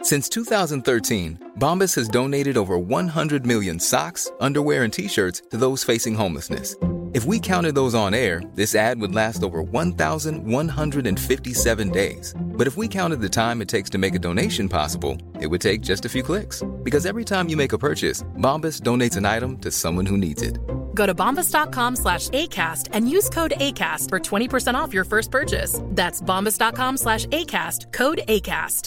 Since 2013, Bombas has donated over 100 million socks, underwear, and T-shirts to those facing homelessness. If we counted those on air, this ad would last over 1,157 days. But if we counted the time it takes to make a donation possible, it would take just a few clicks. Because every time you make a purchase, Bombas donates an item to someone who needs it. Go to bombas.com/ACAST and use code ACAST for 20% off your first purchase. That's bombas.com/ACAST, code ACAST.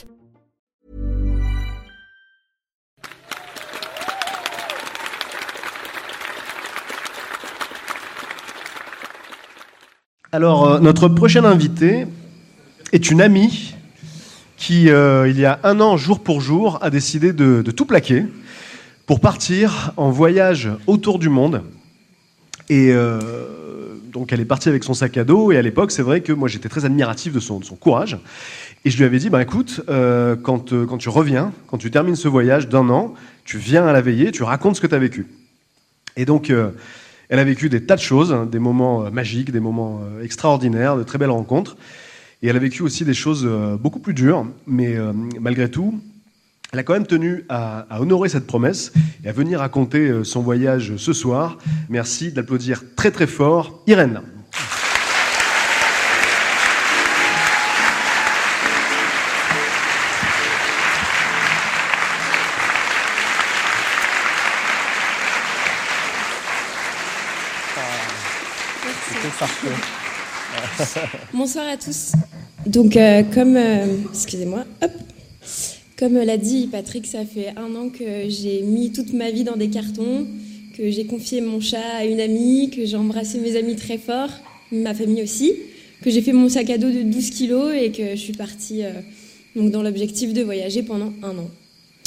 Alors, notre prochaine invitée est une amie qui, il y a 1 an, jour pour jour, a décidé de tout plaquer pour partir en voyage autour du monde. Et donc, elle est partie avec son sac à dos. Et à l'époque, c'est vrai que moi, j'étais très admiratif de son courage. Et je lui avais dit, écoute, quand tu reviens, quand tu termines ce voyage d'1 an, tu viens à la veillée, tu racontes ce que tu as vécu. Et donc, elle a vécu des tas de choses, des moments magiques, des moments extraordinaires, de très belles rencontres. Et elle a vécu aussi des choses beaucoup plus dures. Mais malgré tout, elle a quand même tenu à honorer cette promesse et à venir raconter son voyage ce soir. Merci d'applaudir très très fort Irène. Bonsoir à tous. Donc, comme l'a dit Patrick, ça fait 1 an que j'ai mis toute ma vie dans des cartons, que j'ai confié mon chat à une amie, que j'ai embrassé mes amis très fort, ma famille aussi, que j'ai fait mon sac à dos de 12 kilos et que je suis partie donc dans l'objectif de voyager pendant 1 an.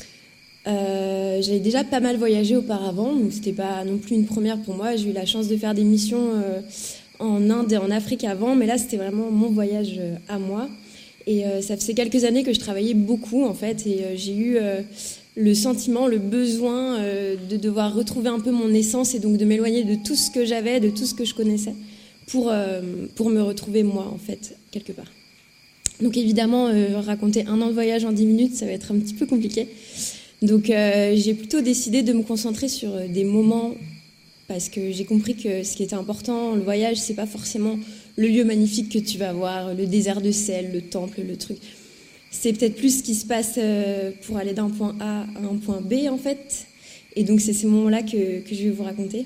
J'avais déjà pas mal voyagé auparavant, donc c'était pas non plus une première pour moi. J'ai eu la chance de faire des missions en Inde et en Afrique avant, mais là c'était vraiment mon voyage à moi. Et ça faisait quelques années que je travaillais beaucoup en fait, et j'ai eu le sentiment, le besoin de devoir retrouver un peu mon essence et donc de m'éloigner de tout ce que j'avais, de tout ce que je connaissais, pour me retrouver moi en fait, quelque part. Donc évidemment, raconter 1 an de voyage en 10 minutes, ça va être un petit peu compliqué. Donc j'ai plutôt décidé de me concentrer sur des moments, parce que j'ai compris que ce qui était important, le voyage, c'est pas forcément le lieu magnifique que tu vas voir, le désert de sel, le temple, le truc. C'est peut-être plus ce qui se passe pour aller d'un point A à un point B, en fait. Et donc, c'est ces moments-là que je vais vous raconter.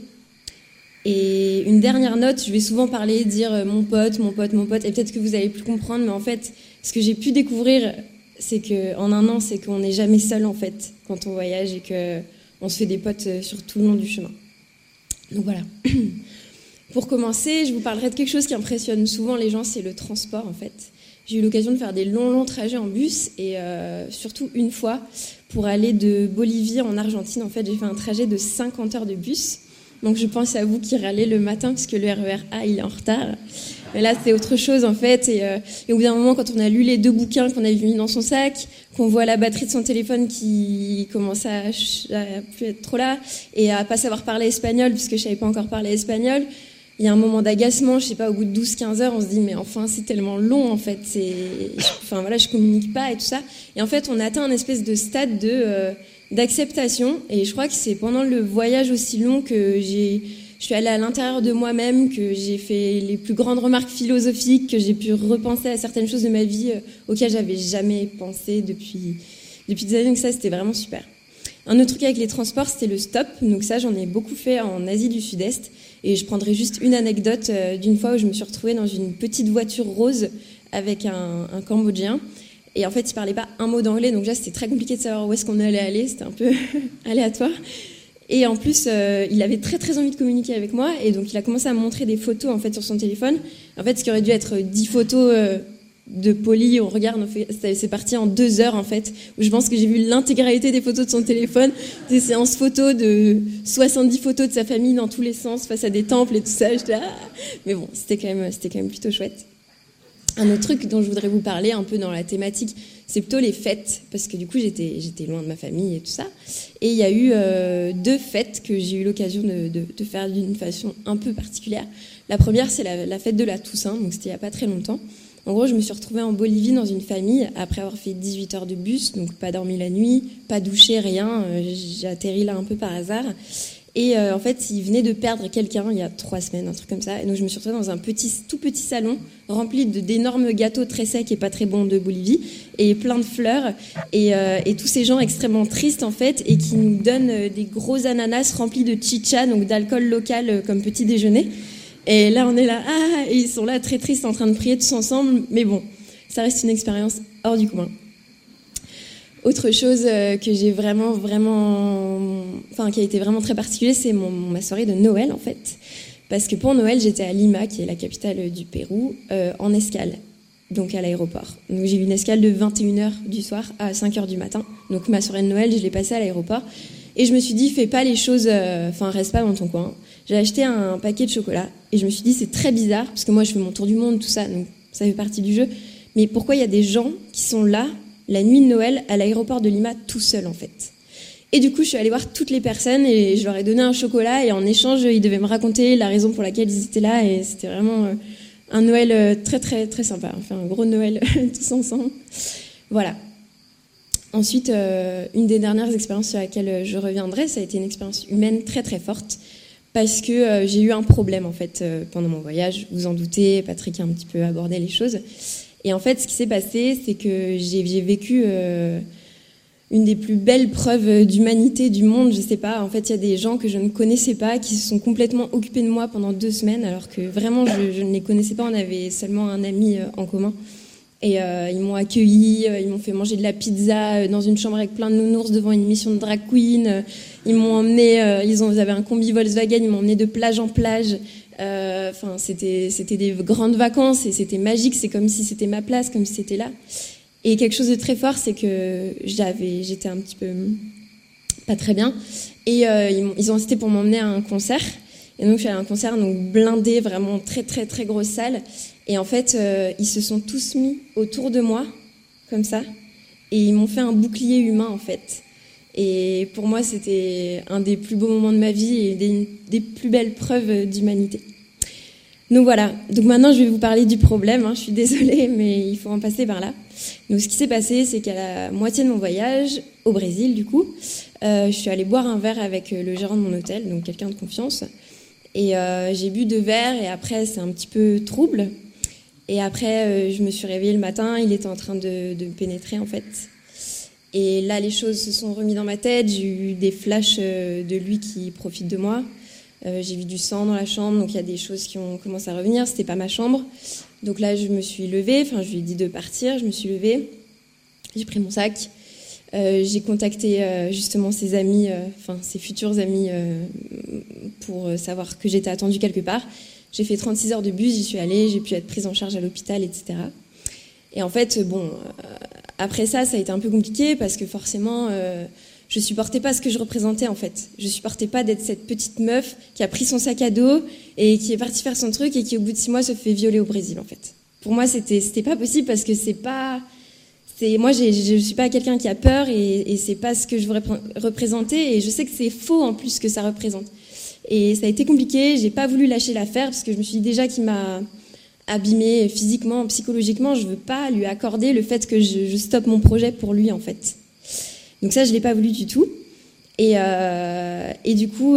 Et une dernière note, je vais souvent parler, dire mon pote, mon pote, mon pote, et peut-être que vous allez plus comprendre, mais en fait, ce que j'ai pu découvrir, c'est qu'en 1 an, c'est qu'on n'est jamais seul, en fait, quand on voyage, et qu'on se fait des potes sur tout le long du chemin. Donc voilà. Pour commencer, je vous parlerai de quelque chose qui impressionne souvent les gens, c'est le transport en fait. J'ai eu l'occasion de faire des longs trajets en bus et surtout une fois pour aller de Bolivie en Argentine. En fait, j'ai fait un trajet de 50 heures de bus. Donc je pense à vous qui râlez le matin parce que le RER A il est en retard. Mais là c'est autre chose en fait. Et au bout d'un moment, quand on a lu les 2 bouquins qu'on avait mis dans son sac, qu'on voit la batterie de son téléphone qui commence à plus être trop là et à pas savoir parler espagnol puisque je savais pas encore parler espagnol. Il y a un moment d'agacement, je sais pas, au bout de 12-15 heures, on se dit mais enfin c'est tellement long en fait, je communique pas et tout ça. Et en fait on a atteint un espèce de stade d'acceptation et je crois que c'est pendant le voyage aussi long que je suis allée à l'intérieur de moi-même, que j'ai fait les plus grandes remarques philosophiques, que j'ai pu repenser à certaines choses de ma vie auxquelles j'avais jamais pensé depuis des années, donc ça c'était vraiment super. Un autre truc avec les transports, c'était le stop. Donc ça, j'en ai beaucoup fait en Asie du Sud-Est. Et je prendrai juste une anecdote d'une fois où je me suis retrouvée dans une petite voiture rose avec un Cambodgien. Et en fait, il parlait pas un mot d'anglais. Donc là, c'était très compliqué de savoir où est-ce qu'on allait aller. C'était un peu aléatoire. Et en plus, il avait très très envie de communiquer avec moi. Et donc, il a commencé à me montrer des photos en fait sur son téléphone. En fait, ce qui aurait dû être 10 photos de poli, on regarde, c'est parti en 2 heures en fait, où je pense que j'ai vu l'intégralité des photos de son téléphone, des séances photos de 70 photos de sa famille dans tous les sens, face à des temples et tout ça. Mais bon, c'était quand même plutôt chouette. Un autre truc dont je voudrais vous parler un peu dans la thématique, c'est plutôt les fêtes, parce que du coup j'étais loin de ma famille et tout ça, et il y a eu 2 fêtes que j'ai eu l'occasion de faire d'une façon un peu particulière. La première, c'est la fête de la Toussaint, donc c'était il y a pas très longtemps. En gros, je me suis retrouvée en Bolivie dans une famille après avoir fait 18 heures de bus, donc pas dormi la nuit, pas douché, rien. J'ai atterri là un peu par hasard. Et en fait, ils venaient de perdre quelqu'un il y a 3 semaines, un truc comme ça. Et donc, je me suis retrouvée dans un tout petit salon rempli d'énormes gâteaux très secs et pas très bons de Bolivie, et plein de fleurs, et tous ces gens extrêmement tristes en fait, et qui nous donnent des gros ananas remplis de chicha, donc d'alcool local comme petit déjeuner. Et là, on est là, et ils sont là très tristes en train de prier tous ensemble. Mais bon, ça reste une expérience hors du commun. Autre chose que j'ai vraiment, qui a été vraiment très particulier, c'est ma soirée de Noël en fait. Parce que pour Noël, j'étais à Lima, qui est la capitale du Pérou, en escale, donc à l'aéroport. Donc j'ai eu une escale de 21h du soir à 5h du matin. Donc ma soirée de Noël, je l'ai passée à l'aéroport. Et je me suis dit, fais pas les choses, reste pas dans ton coin. J'ai acheté un paquet de chocolat et je me suis dit, c'est très bizarre, parce que moi je fais mon tour du monde, tout ça, donc ça fait partie du jeu. Mais pourquoi il y a des gens qui sont là, la nuit de Noël, à l'aéroport de Lima, tout seuls en fait? Et du coup, je suis allée voir toutes les personnes et je leur ai donné un chocolat, et en échange, ils devaient me raconter la raison pour laquelle ils étaient là, et c'était vraiment un Noël très très très sympa. Enfin, un gros Noël tous ensemble. Voilà. Ensuite, une des dernières expériences sur laquelle je reviendrai, ça a été une expérience humaine très très forte, parce que j'ai eu un problème en fait pendant mon voyage. Vous en doutez, Patrick a un petit peu abordé les choses. Et en fait, ce qui s'est passé, c'est que j'ai vécu une des plus belles preuves d'humanité du monde. Je sais pas, en fait, il y a des gens que je ne connaissais pas qui se sont complètement occupés de moi pendant 2 semaines, alors que vraiment, je ne les connaissais pas. On avait seulement un ami en commun. Et ils m'ont accueilli, ils m'ont fait manger de la pizza dans une chambre avec plein de nounours devant une émission de drag queen. Ils m'ont emmené, ils avaient un combi Volkswagen, ils m'ont emmené de plage en plage. C'était des grandes vacances et c'était magique. C'est comme si c'était ma place, comme si c'était là. Et quelque chose de très fort, c'est que j'étais un petit peu pas très bien. Et ils ont insisté pour m'emmener à un concert. Et donc je suis allée à un concert donc blindé, vraiment très très très grosse salle. Et en fait, ils se sont tous mis autour de moi, comme ça, et ils m'ont fait un bouclier humain, en fait. Et pour moi, c'était un des plus beaux moments de ma vie et des plus belles preuves d'humanité. Donc voilà, donc maintenant je vais vous parler du problème, je suis désolée, mais il faut en passer par là. Donc ce qui s'est passé, c'est qu'à la moitié de mon voyage, au Brésil du coup, je suis allée boire un verre avec le gérant de mon hôtel, donc quelqu'un de confiance. Et j'ai bu 2 verres et après c'est un petit peu trouble. Et après, je me suis réveillée le matin, il était en train de me pénétrer en fait. Et là, les choses se sont remises dans ma tête, j'ai eu des flashs de lui qui profite de moi. J'ai vu du sang dans la chambre, donc il y a des choses qui ont commencé à revenir, c'était pas ma chambre. Donc là, je me suis levée, je lui ai dit de partir, je me suis levée, j'ai pris mon sac. J'ai contacté justement ses amis, ses futurs amis, pour savoir que j'étais attendue quelque part. J'ai fait 36 heures de bus, j'y suis allée, j'ai pu être prise en charge à l'hôpital, etc. Et en fait, après ça a été un peu compliqué parce que forcément, je supportais pas ce que je représentais en fait. Je supportais pas d'être cette petite meuf qui a pris son sac à dos et qui est partie faire son truc et qui au bout de 6 mois se fait violer au Brésil en fait. Pour moi, c'était pas possible parce que moi, je suis pas quelqu'un qui a peur et c'est pas ce que je veux représenter et je sais que c'est faux en plus ce que ça représente. Et ça a été compliqué, j'ai pas voulu lâcher l'affaire parce que je me suis dit déjà qu'il m'a abîmée physiquement, psychologiquement, je veux pas lui accorder le fait que je stoppe mon projet pour lui en fait. Donc ça, je l'ai pas voulu du tout. Et du coup,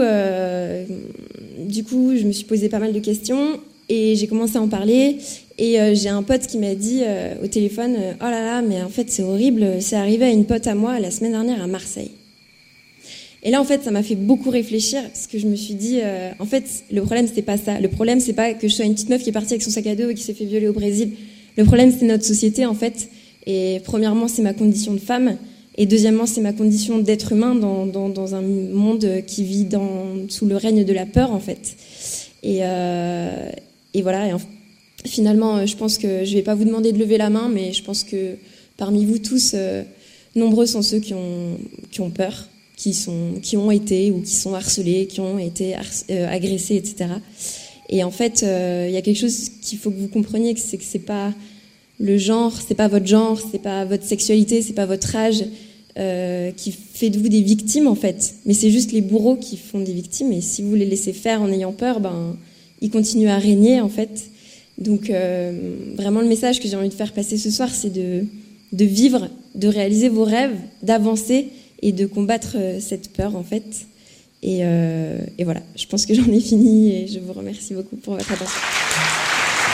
je me suis posé pas mal de questions et j'ai commencé à en parler. Et j'ai un pote qui m'a dit au téléphone, oh là là, mais en fait c'est horrible, c'est arrivé à une pote à moi la semaine dernière à Marseille. Et là, en fait, ça m'a fait beaucoup réfléchir parce que je me suis dit, en fait, le problème, c'était pas ça. Le problème, c'est pas que je sois une petite meuf qui est partie avec son sac à dos et qui s'est fait violer au Brésil. Le problème, c'est notre société, en fait. Et premièrement, c'est ma condition de femme. Et deuxièmement, c'est ma condition d'être humain dans un monde qui vit sous le règne de la peur, en fait. Et voilà. Et finalement, je pense que je vais pas vous demander de lever la main, mais je pense que parmi vous tous, nombreux sont ceux qui ont peur. Qui ont été ou qui sont harcelés, qui ont été agressés, etc. Et en fait, il y a quelque chose qu'il faut que vous compreniez, c'est que c'est pas le genre, c'est pas votre genre, c'est pas votre sexualité, c'est pas votre âge qui fait de vous des victimes en fait. Mais c'est juste les bourreaux qui font des victimes. Et si vous les laissez faire en ayant peur, ils continuent à régner en fait. Donc vraiment le message que j'ai envie de faire passer ce soir, c'est de vivre, de réaliser vos rêves, d'avancer et de combattre cette peur en fait. Et voilà, je pense que j'en ai fini et je vous remercie beaucoup pour votre attention.